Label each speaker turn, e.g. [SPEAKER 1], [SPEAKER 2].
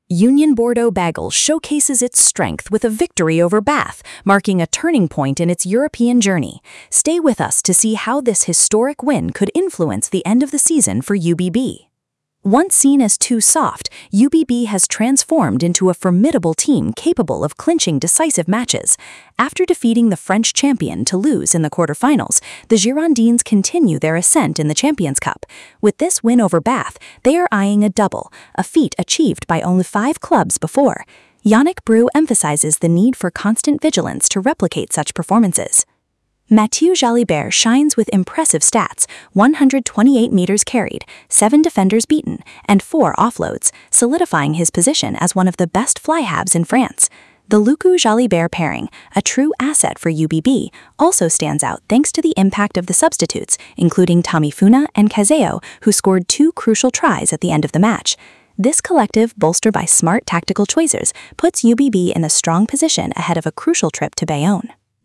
[SPEAKER 1] Union Bordeaux-Bègles showcases its strength with a victory over Bath, marking a turning point in its European journey. Stay with us to see how this historic win could influence the end of the season for UBB. Once seen as too soft, UBB has transformed into a formidable team capable of clinching decisive matches. After defeating the French champion Toulouse in the quarterfinals, the Girondins continue their ascent in the Champions Cup. With this win over Bath, they are eyeing a double, a feat achieved by only 5 clubs before. Yannick Brue emphasizes the need for constant vigilance to replicate such performances. Mathieu Jalibert shines with impressive stats: 128 meters carried, 7 defenders beaten, and 4 offloads, solidifying his position as one of the best fly-halves in France. The Lucu-Jalibert pairing, a true asset for UBB, also stands out thanks to the impact of the substitutes, including Tamifuna and Kazeo, who scored 2 crucial tries at the end of the match. This collective, bolstered by smart tactical choices, puts UBB in a strong position ahead of a crucial trip to Bayonne.